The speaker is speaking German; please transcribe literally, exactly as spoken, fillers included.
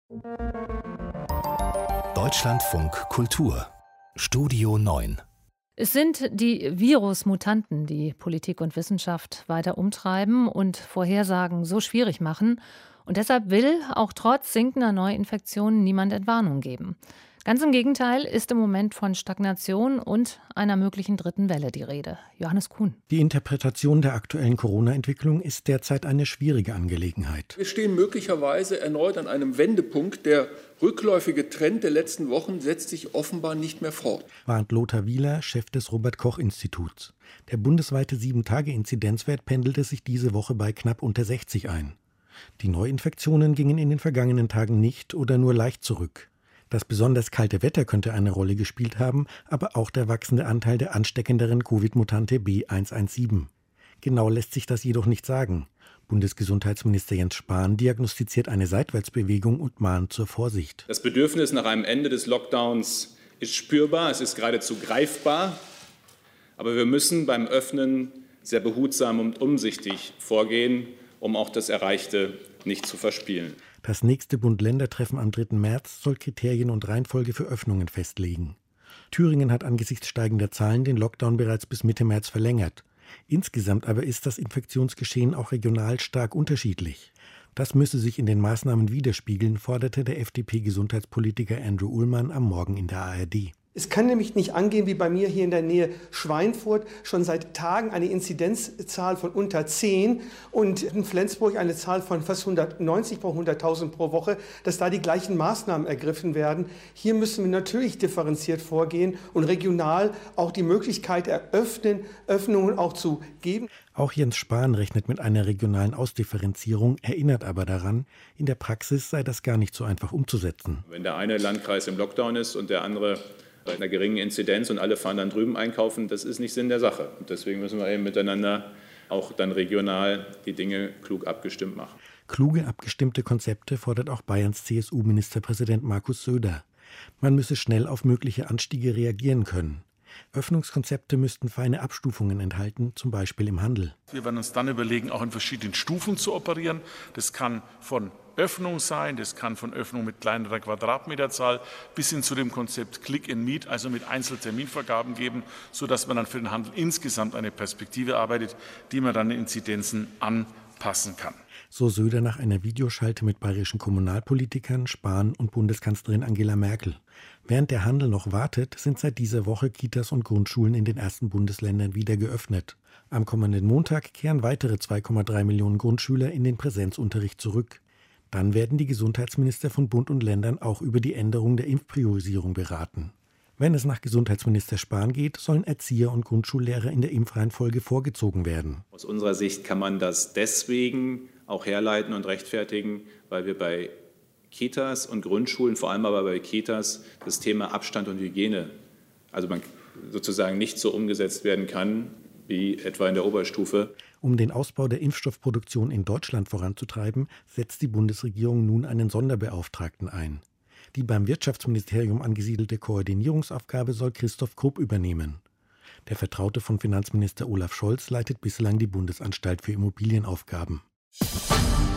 Deutschlandfunk Kultur Studio neun. Es sind die Virusmutanten, die Politik und Wissenschaft weiter umtreiben und Vorhersagen so schwierig machen. Und deshalb will auch trotz sinkender Neuinfektionen niemand Entwarnung geben. Ganz im Gegenteil ist im Moment von Stagnation und einer möglichen dritten Welle die Rede. Johannes Kuhn. Die Interpretation der aktuellen Corona-Entwicklung ist derzeit eine schwierige Angelegenheit. Wir stehen möglicherweise erneut an einem Wendepunkt. Der rückläufige Trend der letzten Wochen setzt sich offenbar nicht mehr fort, warnt Lothar Wieler, Chef des Robert-Koch-Instituts. Der bundesweite sieben-Tage-Inzidenzwert pendelte sich diese Woche bei knapp unter sechzig ein. Die Neuinfektionen gingen in den vergangenen Tagen nicht oder nur leicht zurück. Das besonders kalte Wetter könnte eine Rolle gespielt haben, aber auch der wachsende Anteil der ansteckenderen Covid-Mutante B eins eins sieben. Genau lässt sich das jedoch nicht sagen. Bundesgesundheitsminister Jens Spahn diagnostiziert eine Seitwärtsbewegung und mahnt zur Vorsicht. Das Bedürfnis nach einem Ende des Lockdowns ist spürbar, es ist geradezu greifbar. Aber wir müssen beim Öffnen sehr behutsam und umsichtig vorgehen, um auch das Erreichte nicht zu verspielen. Das nächste Bund-Länder-Treffen am dritten März soll Kriterien und Reihenfolge für Öffnungen festlegen. Thüringen hat angesichts steigender Zahlen den Lockdown bereits bis Mitte März verlängert. Insgesamt aber ist das Infektionsgeschehen auch regional stark unterschiedlich. Das müsse sich in den Maßnahmen widerspiegeln, forderte der F D P-Gesundheitspolitiker Andrew Ullmann am Morgen in der A R D. Es kann nämlich nicht angehen, wie bei mir hier in der Nähe Schweinfurt, schon seit Tagen eine Inzidenzzahl von unter zehn und in Flensburg eine Zahl von fast hundertneunzig pro hunderttausend pro Woche, dass da die gleichen Maßnahmen ergriffen werden. Hier müssen wir natürlich differenziert vorgehen und regional auch die Möglichkeit eröffnen, Öffnungen auch zu geben. Auch Jens Spahn rechnet mit einer regionalen Ausdifferenzierung, erinnert aber daran, in der Praxis sei das gar nicht so einfach umzusetzen. Wenn der eine Landkreis im Lockdown ist und der andere bei einer geringen Inzidenz und alle fahren dann drüben einkaufen, das ist nicht Sinn der Sache. Und deswegen müssen wir eben miteinander auch dann regional die Dinge klug abgestimmt machen. Kluge, abgestimmte Konzepte fordert auch Bayerns C S U-Ministerpräsident Markus Söder. Man müsse schnell auf mögliche Anstiege reagieren können. Öffnungskonzepte müssten feine Abstufungen enthalten, zum Beispiel im Handel. Wir werden uns dann überlegen, auch in verschiedenen Stufen zu operieren. Das kann von Öffnung sein, das kann von Öffnung mit kleinerer Quadratmeterzahl bis hin zu dem Konzept Click and Meet, also mit Einzelterminvergaben geben, sodass man dann für den Handel insgesamt eine Perspektive arbeitet, die man dann den Inzidenzen anpassen kann. So Söder nach einer Videoschalte mit bayerischen Kommunalpolitikern, Spahn und Bundeskanzlerin Angela Merkel. Während der Handel noch wartet, sind seit dieser Woche Kitas und Grundschulen in den ersten Bundesländern wieder geöffnet. Am kommenden Montag kehren weitere zwei Komma drei Millionen Grundschüler in den Präsenzunterricht zurück. Dann werden die Gesundheitsminister von Bund und Ländern auch über die Änderung der Impfpriorisierung beraten. Wenn es nach Gesundheitsminister Spahn geht, sollen Erzieher und Grundschullehrer in der Impfreihenfolge vorgezogen werden. Aus unserer Sicht kann man das deswegen auch herleiten und rechtfertigen, weil wir bei Kitas und Grundschulen, vor allem aber bei Kitas, das Thema Abstand und Hygiene, also man sozusagen nicht so umgesetzt werden kann wie etwa in der Oberstufe. Um den Ausbau der Impfstoffproduktion in Deutschland voranzutreiben, setzt die Bundesregierung nun einen Sonderbeauftragten ein. Die beim Wirtschaftsministerium angesiedelte Koordinierungsaufgabe soll Christoph Krupp übernehmen. Der Vertraute von Finanzminister Olaf Scholz leitet bislang die Bundesanstalt für Immobilienaufgaben.